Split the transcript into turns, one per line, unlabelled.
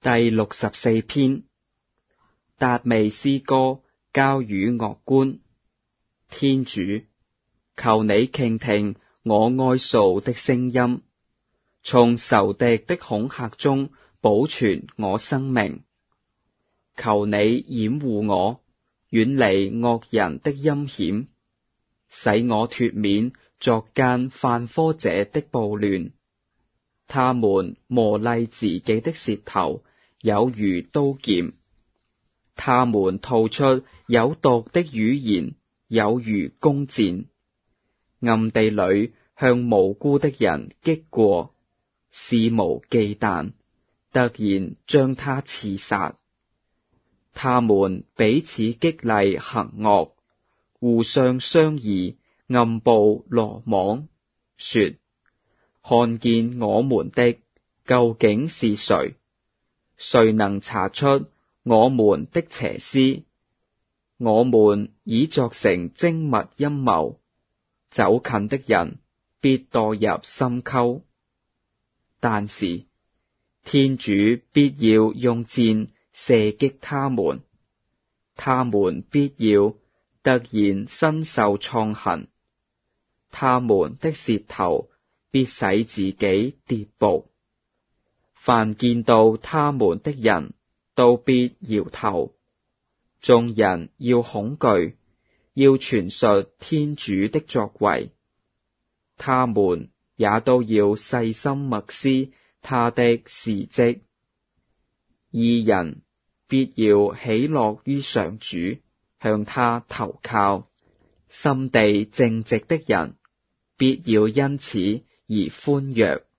第64篇，達味詩歌交與樂官。天主，求你傾聽我哀訴的聲音，從仇敵的恐嚇中保存我生命。求你掩護我，遠離惡人的陰險，使我脫免作奸犯科者的暴亂。他們磨礪自己的舌頭，有如刀劍；他們吐出有毒的語言，有如弓箭。暗地裏向無辜的人擊過，肆無忌憚，突然將他刺殺。他們彼此激勵行惡，互相商議，暗布羅網，說：看見我們的究竟是誰？誰能查出我們的邪思？我們已作成精密陰謀，走近的人必墮入深溝。但是天主必要用箭射擊他們，他們必要突然身受創痕，他們的舌頭必使自己跌伏。凡見到他們的人都必搖頭，眾人要恐懼，要傳述天主的作為，他們也都要細心默思他的事蹟。義人必要喜樂於上主，向他投靠；心地正直的人必要因此而歡躍。